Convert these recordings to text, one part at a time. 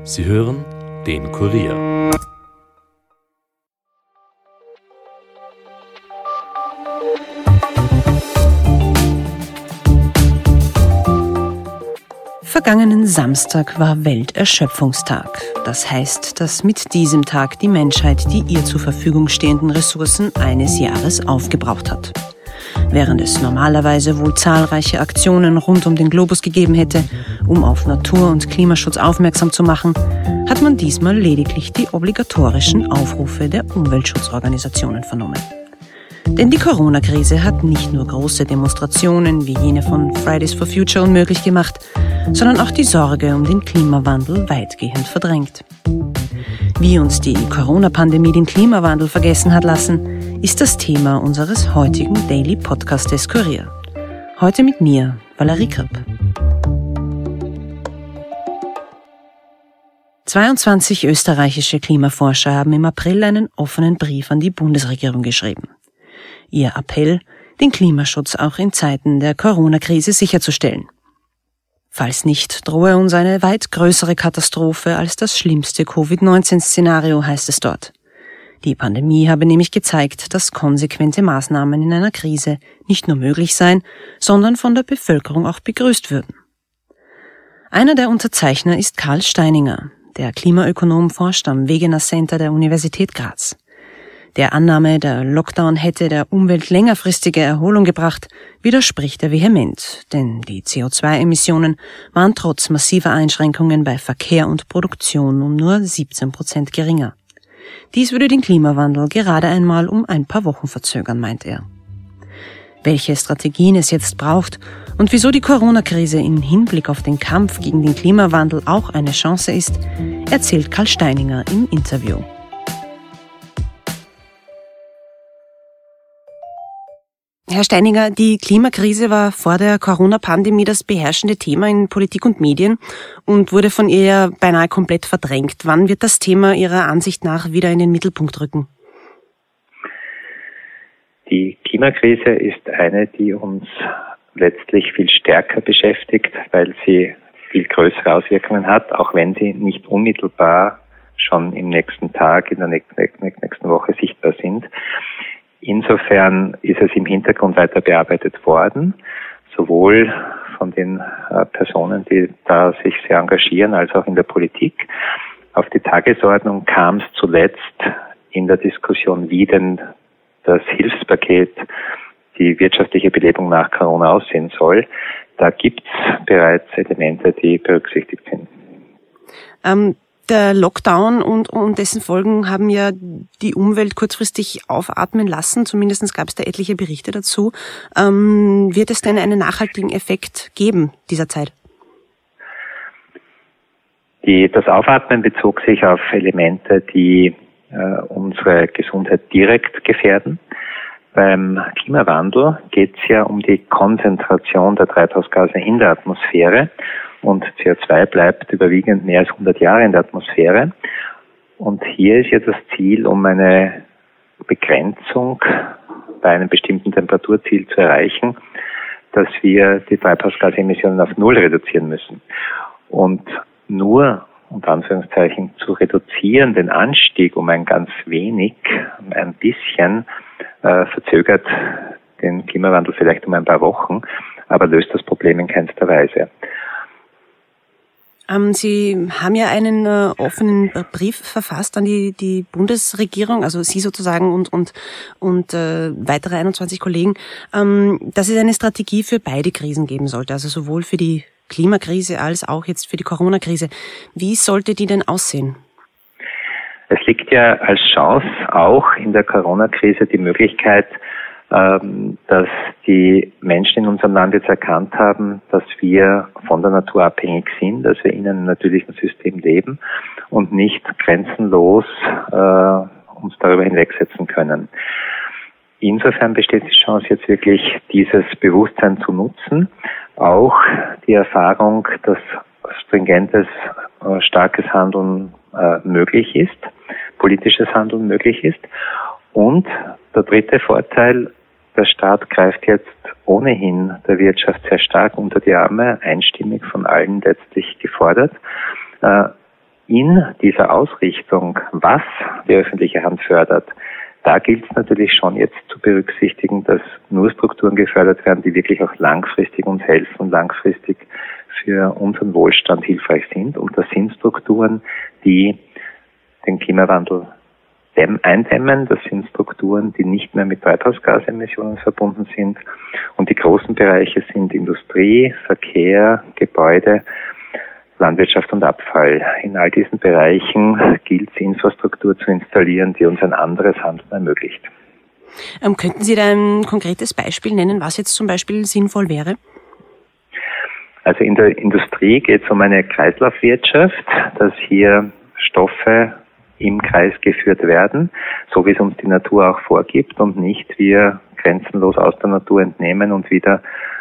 Sie hören den Kurier. Vergangenen Samstag war Welterschöpfungstag. Das heißt, dass mit diesem Tag die Menschheit die ihr zur Verfügung stehenden Ressourcen eines Jahres aufgebraucht hat. Während es normalerweise wohl zahlreiche Aktionen rund um den Globus gegeben hätte, um auf Natur- und Klimaschutz aufmerksam zu machen, hat man diesmal lediglich die obligatorischen Aufrufe der Umweltschutzorganisationen vernommen. Denn die Corona-Krise hat nicht nur große Demonstrationen wie jene von Fridays for Future unmöglich gemacht, sondern auch die Sorge um den Klimawandel weitgehend verdrängt. Wie uns die Corona-Pandemie den Klimawandel vergessen hat lassen, ist das Thema unseres heutigen Daily Podcast des Kurier. Heute mit mir, Valerie Kripp. 22 österreichische Klimaforscher haben im April einen offenen Brief an die Bundesregierung geschrieben. Ihr Appell, den Klimaschutz auch in Zeiten der Corona-Krise sicherzustellen. Falls nicht, drohe uns eine weit größere Katastrophe als das schlimmste Covid-19-Szenario, heißt es dort. Die Pandemie habe nämlich gezeigt, dass konsequente Maßnahmen in einer Krise nicht nur möglich seien, sondern von der Bevölkerung auch begrüßt würden. Einer der Unterzeichner ist Karl Steininger. Der Klimaökonom forscht am Wegener Center der Universität Graz. Der Annahme, der Lockdown hätte der Umwelt längerfristige Erholung gebracht, widerspricht er vehement, denn die CO2-Emissionen waren trotz massiver Einschränkungen bei Verkehr und Produktion um nur 17% geringer. Dies würde den Klimawandel gerade einmal um ein paar Wochen verzögern, meint er. Welche Strategien es jetzt braucht und wieso die Corona-Krise im Hinblick auf den Kampf gegen den Klimawandel auch eine Chance ist, erzählt Karl Steininger im Interview. Herr Steininger, die Klimakrise war vor der Corona-Pandemie das beherrschende Thema in Politik und Medien und wurde von ihr beinahe komplett verdrängt. Wann wird das Thema Ihrer Ansicht nach wieder in den Mittelpunkt rücken? Die Klimakrise ist eine, die uns letztlich viel stärker beschäftigt, weil sie viel größere Auswirkungen hat, auch wenn sie nicht unmittelbar schon im nächsten Tag, in der nächsten Woche sichtbar sind. Insofern ist es im Hintergrund weiter bearbeitet worden, sowohl von den Personen, die da sich sehr engagieren, als auch in der Politik. Auf die Tagesordnung kam es zuletzt in der Diskussion, wie denn das Hilfspaket, die wirtschaftliche Belebung nach Corona aussehen soll. Da gibt es bereits Elemente, die berücksichtigt sind. Der Lockdown und dessen Folgen haben ja die Umwelt kurzfristig aufatmen lassen. Zumindest gab es da etliche Berichte dazu. Wird es denn einen nachhaltigen Effekt geben dieser Zeit? Das Aufatmen bezog sich auf Elemente, die unsere Gesundheit direkt gefährden. Beim Klimawandel geht es ja um die Konzentration der Treibhausgase in der Atmosphäre. Und CO2 bleibt überwiegend mehr als 100 Jahre in der Atmosphäre. Und hier ist ja das Ziel, um eine Begrenzung bei einem bestimmten Temperaturziel zu erreichen, dass wir die Treibhausgasemissionen auf Null reduzieren müssen. Und nur, unter Anführungszeichen, zu reduzieren, den Anstieg um ein ganz wenig, ein bisschen, verzögert den Klimawandel vielleicht um ein paar Wochen, aber löst das Problem in keinster Weise. Sie haben ja einen offenen Brief verfasst an die Bundesregierung, also Sie sozusagen und weitere 21 Kollegen, dass es eine Strategie für beide Krisen geben sollte, also sowohl für die Klimakrise als auch jetzt für die Corona-Krise. Wie sollte die denn aussehen? Es liegt ja als Chance auch in der Corona-Krise die Möglichkeit, dass die Menschen in unserem Land jetzt erkannt haben, dass wir von der Natur abhängig sind, dass wir in einem natürlichen System leben und nicht grenzenlos uns darüber hinwegsetzen können. Insofern besteht die Chance jetzt wirklich, dieses Bewusstsein zu nutzen, auch die Erfahrung, dass stringentes, starkes Handeln möglich ist, politisches Handeln möglich ist. Und der dritte Vorteil, der Staat greift jetzt ohnehin der Wirtschaft sehr stark unter die Arme, einstimmig von allen letztlich gefordert. in dieser Ausrichtung, was die öffentliche Hand fördert, da gilt es natürlich schon jetzt zu berücksichtigen, dass nur Strukturen gefördert werden, die wirklich auch langfristig uns helfen und langfristig für unseren Wohlstand hilfreich sind. Und das sind Strukturen, die den Klimawandel eindämmen. Das sind Strukturen, die nicht mehr mit Treibhausgasemissionen verbunden sind. Und die großen Bereiche sind Industrie, Verkehr, Gebäude, Landwirtschaft und Abfall. In all diesen Bereichen gilt es, Infrastruktur zu installieren, die uns ein anderes Handeln ermöglicht. Könnten Sie da ein konkretes Beispiel nennen, was jetzt zum Beispiel sinnvoll wäre? Also in der Industrie geht es um eine Kreislaufwirtschaft, dass hier Stoffe im Kreis geführt werden, so wie es uns die Natur auch vorgibt und nicht wir grenzenlos aus der Natur entnehmen und wieder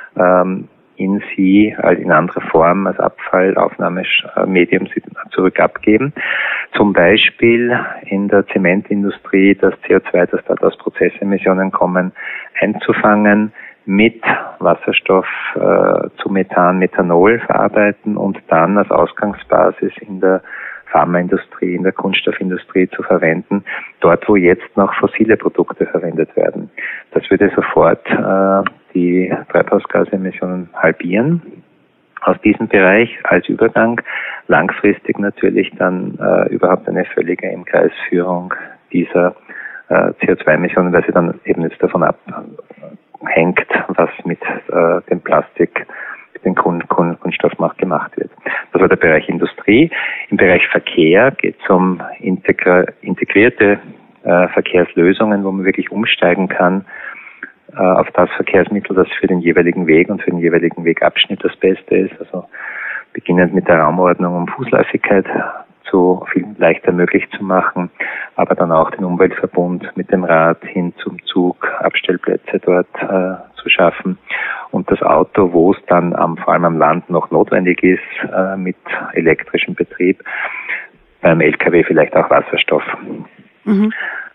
in sie in anderer Form als Abfallaufnahmemedium zurück abgeben. Zum Beispiel in der Zementindustrie das CO2, das dort aus Prozessemissionen kommen, einzufangen, mit Wasserstoff zu Methan, Methanol verarbeiten und dann als Ausgangsbasis in der Pharmaindustrie, in der Kunststoffindustrie zu verwenden, dort wo jetzt noch fossile Produkte verwendet werden. Das würde sofort die Treibhausgasemissionen halbieren aus diesem Bereich als Übergang. Langfristig natürlich dann überhaupt eine völlige Imkreisführung dieser CO2-Emissionen, weil sie dann eben jetzt davon abhängt, was mit dem Plastik, den Kunststoff gemacht wird. Das war der Bereich Industrie. Im Bereich Verkehr geht es um integrierte Verkehrslösungen, wo man wirklich umsteigen kann auf das Verkehrsmittel, das für den jeweiligen Weg und für den jeweiligen Wegabschnitt das Beste ist. Also beginnend mit der Raumordnung, um Fußläufigkeit so viel leichter möglich zu machen, aber dann auch den Umweltverbund mit dem Rad hin zum Zug, Abstellplätze dort zu schaffen und das Auto, wo es dann vor allem am Land noch notwendig ist, mit elektrischem Betrieb, beim LKW vielleicht auch Wasserstoff. Mhm.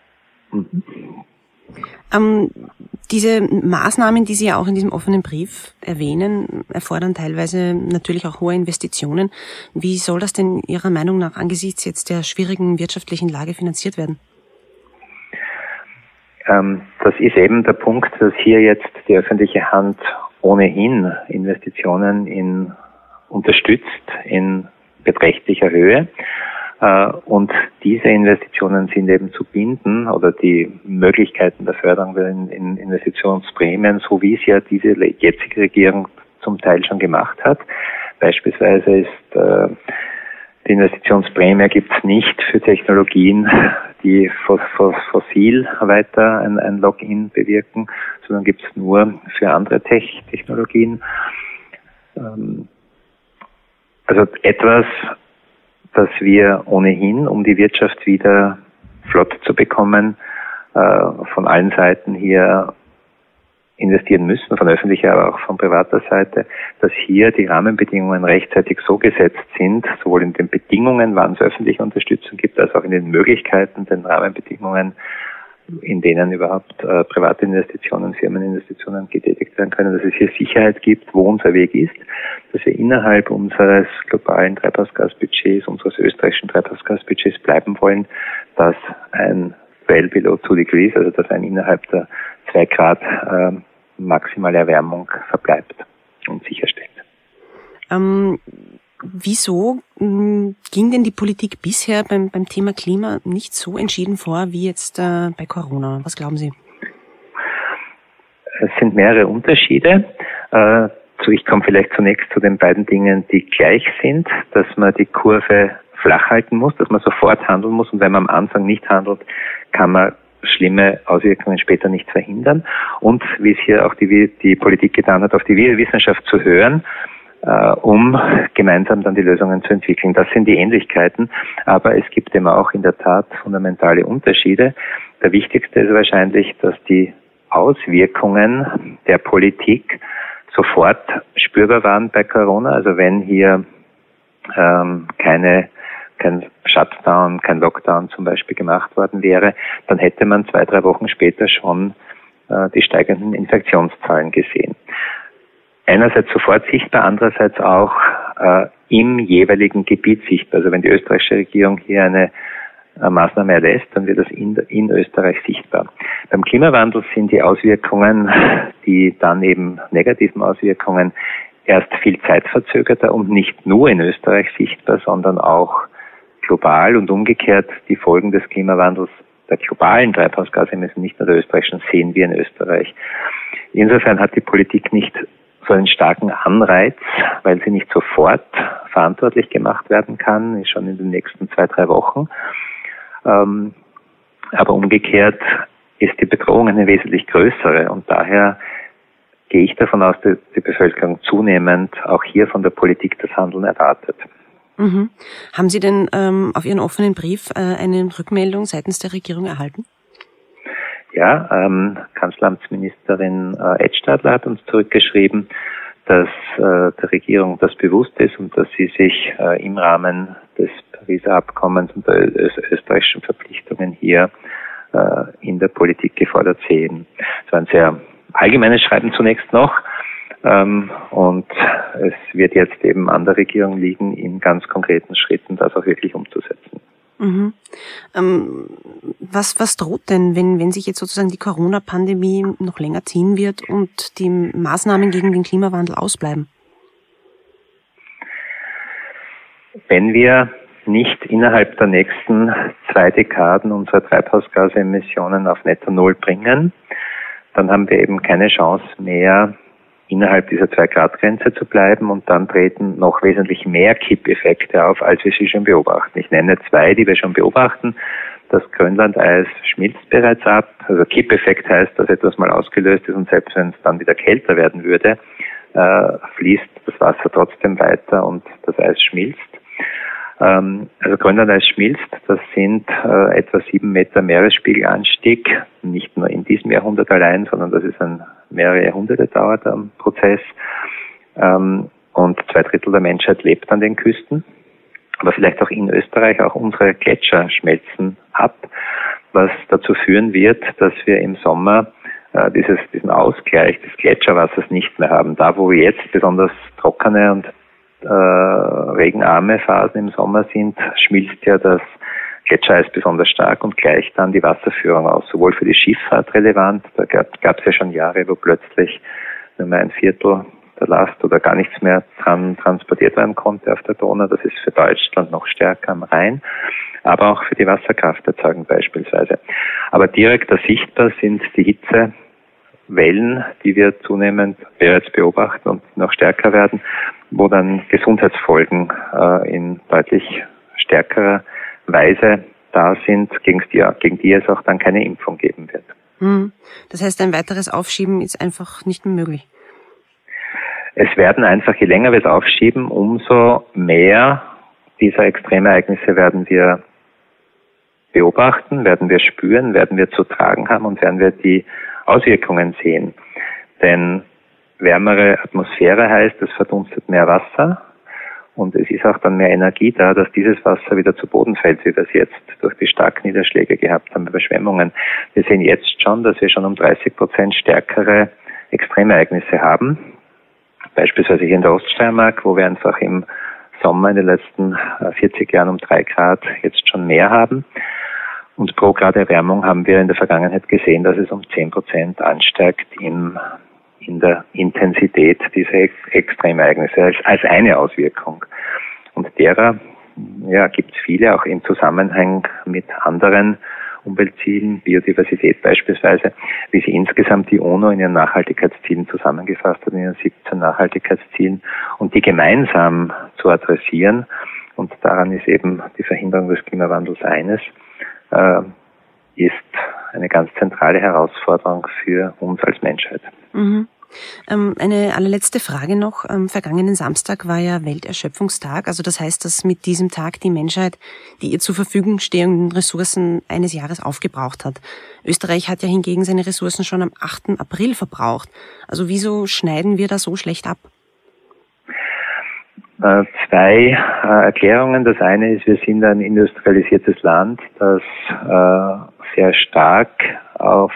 Diese Maßnahmen, die Sie ja auch in diesem offenen Brief erwähnen, erfordern teilweise natürlich auch hohe Investitionen. Wie soll das denn Ihrer Meinung nach angesichts jetzt der schwierigen wirtschaftlichen Lage finanziert werden? Das ist eben der Punkt, dass hier jetzt die öffentliche Hand ohnehin Investitionen unterstützt in beträchtlicher Höhe. Und diese Investitionen sind eben zu binden oder die Möglichkeiten der Förderung in Investitionsprämien, so wie es ja diese jetzige Regierung zum Teil schon gemacht hat. Beispielsweise ist die Investitionsprämie gibt es nicht für Technologien, die fossil weiter ein Login bewirken, sondern gibt es nur für andere Technologien. Also etwas, dass wir ohnehin, um die Wirtschaft wieder flott zu bekommen, von allen Seiten hier investieren müssen, von öffentlicher, aber auch von privater Seite, dass hier die Rahmenbedingungen rechtzeitig so gesetzt sind, sowohl in den Bedingungen, wann es öffentliche Unterstützung gibt, als auch in den Möglichkeiten, den Rahmenbedingungen, in denen überhaupt private Investitionen, Firmeninvestitionen getätigt werden können, dass es hier Sicherheit gibt, wo unser Weg ist, dass wir innerhalb unseres globalen Treibhausgasbudgets, unseres österreichischen Treibhausgasbudgets bleiben wollen, dass ein well below 2 degrees, also dass ein innerhalb der 2 Grad maximale Erwärmung verbleibt und sicherstellt. Wieso ging denn die Politik bisher beim Thema Klima nicht so entschieden vor wie jetzt bei Corona? Was glauben Sie? Es sind mehrere Unterschiede. Ich komme vielleicht zunächst zu den beiden Dingen, die gleich sind, dass man die Kurve flach halten muss, dass man sofort handeln muss und wenn man am Anfang nicht handelt, kann man schlimme Auswirkungen später nicht verhindern. Und wie es hier auch die Politik getan hat, auf die Wissenschaft zu hören, um gemeinsam dann die Lösungen zu entwickeln. Das sind die Ähnlichkeiten, aber es gibt eben auch in der Tat fundamentale Unterschiede. Der wichtigste ist wahrscheinlich, dass die Auswirkungen der Politik sofort spürbar waren bei Corona. Also wenn hier kein Shutdown, kein Lockdown zum Beispiel gemacht worden wäre, dann hätte man 2-3 Wochen später schon die steigenden Infektionszahlen gesehen. Einerseits sofort sichtbar, andererseits auch im jeweiligen Gebiet sichtbar. Also wenn die österreichische Regierung hier eine Maßnahme erlässt, dann wird das in Österreich sichtbar. Beim Klimawandel sind die Auswirkungen, die dann eben negativen Auswirkungen, erst viel zeitverzögerter und nicht nur in Österreich sichtbar, sondern auch global und umgekehrt die Folgen des Klimawandels, der globalen Treibhausgasemissionen, nicht nur der österreichischen, sehen wir in Österreich. Insofern hat die Politik nicht so einen starken Anreiz, weil sie nicht sofort verantwortlich gemacht werden kann, schon in den nächsten 2-3 Wochen. Aber umgekehrt ist die Bedrohung eine wesentlich größere und daher gehe ich davon aus, dass die Bevölkerung zunehmend auch hier von der Politik das Handeln erwartet. Mhm. Haben Sie denn auf Ihren offenen Brief eine Rückmeldung seitens der Regierung erhalten? Ja, Kanzleramtsministerin Edstadler hat uns zurückgeschrieben, dass der Regierung das bewusst ist und dass sie sich im Rahmen des Pariser Abkommens und der österreichischen Verpflichtungen hier in der Politik gefordert sehen. Es war ein sehr allgemeines Schreiben zunächst noch und es wird jetzt eben an der Regierung liegen, in ganz konkreten Schritten das auch wirklich umzusetzen. Mhm. Was droht denn, wenn sich jetzt sozusagen die Corona-Pandemie noch länger ziehen wird und die Maßnahmen gegen den Klimawandel ausbleiben? Wenn wir nicht innerhalb der nächsten 2 Dekaden unsere Treibhausgasemissionen auf Netto Null bringen, dann haben wir eben keine Chance mehr, innerhalb dieser 2-Grad-Grenze zu bleiben und dann treten noch wesentlich mehr Kippeffekte auf, als wir sie schon beobachten. Ich nenne 2, die wir schon beobachten. Das Grönlandeis schmilzt bereits ab. Also Kippeffekt heißt, dass etwas mal ausgelöst ist und selbst wenn es dann wieder kälter werden würde, fließt das Wasser trotzdem weiter und das Eis schmilzt. Also Grönlandeis schmilzt, das sind etwa 7 Meter Meeresspiegelanstieg, nicht nur in diesem Jahrhundert allein, sondern das ist ein mehrere Jahrhunderte dauernder Prozess. Und 2/3 der Menschheit lebt an den Küsten. Aber vielleicht auch in Österreich, auch unsere Gletscher schmelzen ab, was dazu führen wird, dass wir im Sommer diesen Ausgleich des Gletscherwassers nicht mehr haben. Da, wo wir jetzt besonders trockene und regenarme Phasen im Sommer sind, schmilzt ja das Gletschereis besonders stark und gleicht dann die Wasserführung aus, sowohl für die Schifffahrt relevant, da gab es ja schon Jahre, wo plötzlich nur mehr 1/4 der Last oder gar nichts mehr transportiert werden konnte auf der Donau, das ist für Deutschland noch stärker am Rhein, aber auch für die Wasserkrafterzeugung beispielsweise. Aber direkter sichtbar sind die Hitzewellen, die wir zunehmend bereits beobachten und noch stärker werden, wo dann Gesundheitsfolgen in deutlich stärkerer Weise da sind, gegen die es auch dann keine Impfung geben wird. Das heißt, ein weiteres Aufschieben ist einfach nicht mehr möglich? Es werden einfach, je länger wir es aufschieben, umso mehr dieser Extremereignisse werden wir beobachten, werden wir spüren, werden wir zu tragen haben und werden wir die Auswirkungen sehen. Denn wärmere Atmosphäre heißt, es verdunstet mehr Wasser und es ist auch dann mehr Energie da, dass dieses Wasser wieder zu Boden fällt, wie wir es jetzt durch die starken Niederschläge gehabt haben, Überschwemmungen. Wir sehen jetzt schon, dass wir schon um 30% stärkere Extremereignisse haben. Beispielsweise hier in der Oststeiermark, wo wir einfach im Sommer in den letzten 40 Jahren um 3 Grad jetzt schon mehr haben. Und pro Grad Erwärmung haben wir in der Vergangenheit gesehen, dass es um 10% ansteigt in der Intensität dieser Extremereignisse als eine Auswirkung. Und derer gibt es viele, auch im Zusammenhang mit anderen Umweltzielen, Biodiversität beispielsweise, wie sie insgesamt die UNO in ihren Nachhaltigkeitszielen zusammengefasst hat, in ihren 17 Nachhaltigkeitszielen, und die gemeinsam zu adressieren. Und daran ist eben die Verhinderung des Klimawandels eines, ist eine ganz zentrale Herausforderung für uns als Menschheit. Mhm. Eine allerletzte Frage noch. Vergangenen Samstag war ja Welterschöpfungstag. Also das heißt, dass mit diesem Tag die Menschheit die ihr zur Verfügung stehenden Ressourcen eines Jahres aufgebraucht hat. Österreich hat ja hingegen seine Ressourcen schon am 8. April verbraucht. Also wieso schneiden wir da so schlecht ab? 2 Erklärungen. Das eine ist, wir sind ein industrialisiertes Land, das sehr stark auf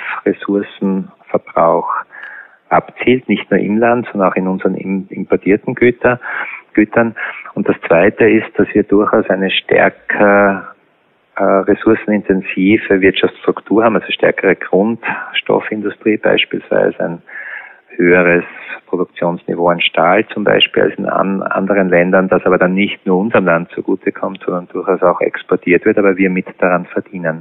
Ressourcenverbrauch abzielt, nicht nur im Land, sondern auch in unseren importierten Gütern. Gütern. Und das Zweite ist, dass wir durchaus eine stärker ressourcenintensive Wirtschaftsstruktur haben, also stärkere Grundstoffindustrie beispielsweise, ein höheres Produktionsniveau an Stahl zum Beispiel als in anderen Ländern, das aber dann nicht nur unserem Land zugutekommt, sondern durchaus auch exportiert wird, aber wir mit daran verdienen.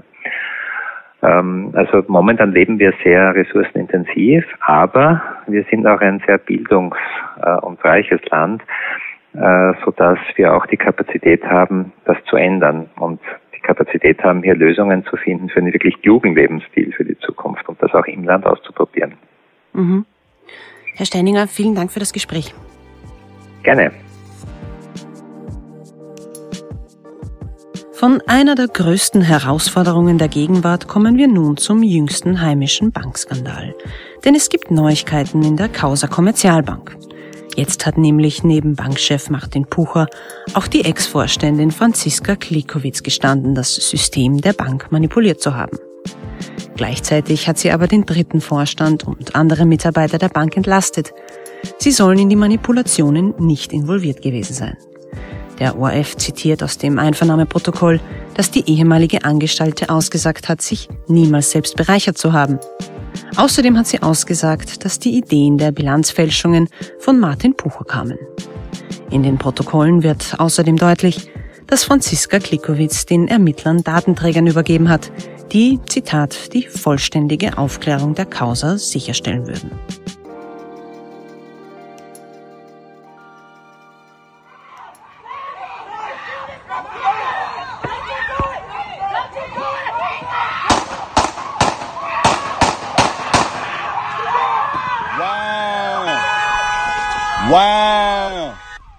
Also momentan leben wir sehr ressourcenintensiv, aber wir sind auch ein sehr bildungs- und reiches Land, sodass wir auch die Kapazität haben, das zu ändern und die Kapazität haben, hier Lösungen zu finden für einen wirklich klugen Lebensstil für die Zukunft und das auch im Land auszuprobieren. Mhm. Herr Steininger, vielen Dank für das Gespräch. Gerne. Von einer der größten Herausforderungen der Gegenwart kommen wir nun zum jüngsten heimischen Bankskandal. Denn es gibt Neuigkeiten in der Causa Commercialbank. Jetzt hat nämlich neben Bankchef Martin Pucher auch die Ex-Vorständin Franziska Klikowitz gestanden, das System der Bank manipuliert zu haben. Gleichzeitig hat sie aber den dritten Vorstand und andere Mitarbeiter der Bank entlastet. Sie sollen in die Manipulationen nicht involviert gewesen sein. Der ORF zitiert aus dem Einvernahmeprotokoll, dass die ehemalige Angestellte ausgesagt hat, sich niemals selbst bereichert zu haben. Außerdem hat sie ausgesagt, dass die Ideen der Bilanzfälschungen von Martin Pucher kamen. In den Protokollen wird außerdem deutlich, dass Franziska Klikowitz den Ermittlern Datenträgern übergeben hat, die, Zitat, die vollständige Aufklärung der Causa sicherstellen würden. Wow!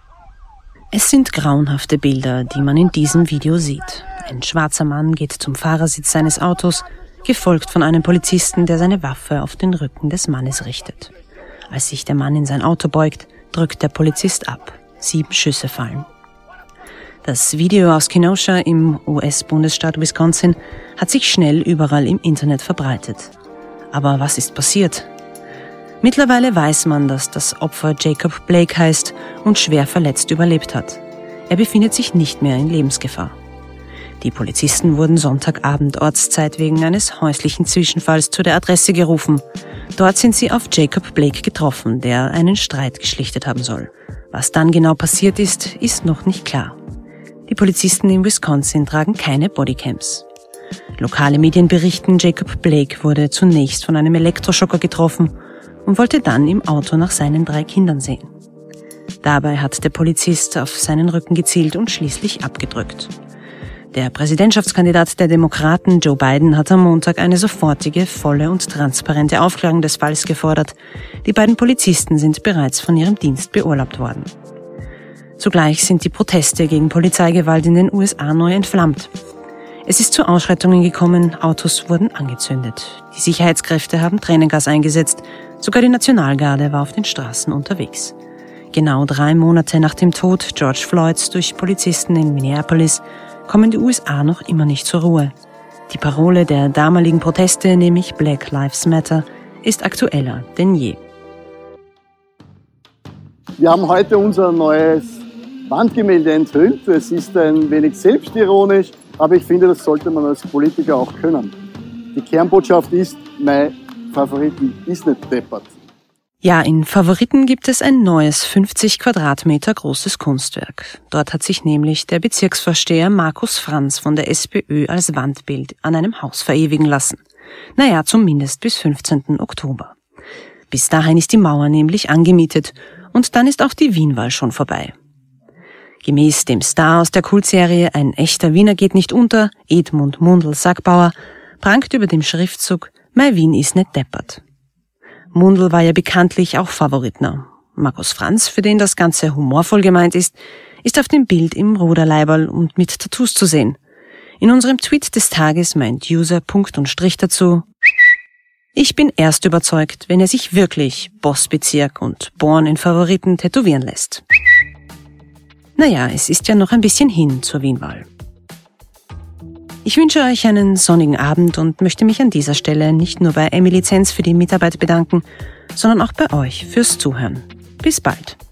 Es sind grauenhafte Bilder, die man in diesem Video sieht. Ein schwarzer Mann geht zum Fahrersitz seines Autos, gefolgt von einem Polizisten, der seine Waffe auf den Rücken des Mannes richtet. Als sich der Mann in sein Auto beugt, drückt der Polizist ab. 7 Schüsse fallen. Das Video aus Kenosha im US-Bundesstaat Wisconsin hat sich schnell überall im Internet verbreitet. Aber was ist passiert? Mittlerweile weiß man, dass das Opfer Jacob Blake heißt und schwer verletzt überlebt hat. Er befindet sich nicht mehr in Lebensgefahr. Die Polizisten wurden Sonntagabend Ortszeit wegen eines häuslichen Zwischenfalls zu der Adresse gerufen. Dort sind sie auf Jacob Blake getroffen, der einen Streit geschlichtet haben soll. Was dann genau passiert ist, ist noch nicht klar. Die Polizisten in Wisconsin tragen keine Bodycams. Lokale Medien berichten, Jacob Blake wurde zunächst von einem Elektroschocker getroffen und wollte dann im Auto nach seinen 3 Kindern sehen. Dabei hat der Polizist auf seinen Rücken gezielt und schließlich abgedrückt. Der Präsidentschaftskandidat der Demokraten, Joe Biden, hat am Montag eine sofortige, volle und transparente Aufklärung des Falls gefordert. Die beiden Polizisten sind bereits von ihrem Dienst beurlaubt worden. Zugleich sind die Proteste gegen Polizeigewalt in den USA neu entflammt. Es ist zu Ausschreitungen gekommen, Autos wurden angezündet. Die Sicherheitskräfte haben Tränengas eingesetzt, sogar die Nationalgarde war auf den Straßen unterwegs. Genau 3 Monate nach dem Tod George Floyds durch Polizisten in Minneapolis kommen die USA noch immer nicht zur Ruhe. Die Parole der damaligen Proteste, nämlich Black Lives Matter, ist aktueller denn je. Wir haben heute unser neues Wandgemälde enthüllt. Es ist ein wenig selbstironisch, aber ich finde, das sollte man als Politiker auch können. Die Kernbotschaft ist, mein Favoriten ist nicht deppert. Ja, in Favoriten gibt es ein neues 50 Quadratmeter großes Kunstwerk. Dort hat sich nämlich der Bezirksvorsteher Markus Franz von der SPÖ als Wandbild an einem Haus verewigen lassen. Naja, zumindest bis 15. Oktober. Bis dahin ist die Mauer nämlich angemietet und dann ist auch die Wienwahl schon vorbei. Gemäß dem Star aus der Kultserie Ein echter Wiener geht nicht unter, Edmund Mundl-Sackbauer, prangt über dem Schriftzug Mein Wien ist nicht deppert. Mundl war ja bekanntlich auch Favoritner. Markus Franz, für den das Ganze humorvoll gemeint ist auf dem Bild im Ruderleiberl und mit Tattoos zu sehen. In unserem Tweet des Tages meint User Punkt und Strich dazu: Ich bin erst überzeugt, wenn er sich wirklich Bossbezirk und Born in Favoriten tätowieren lässt. Naja, es ist ja noch ein bisschen hin zur Wienwahl. Ich wünsche euch einen sonnigen Abend und möchte mich an dieser Stelle nicht nur bei Emily Zenz für die Mitarbeit bedanken, sondern auch bei euch fürs Zuhören. Bis bald.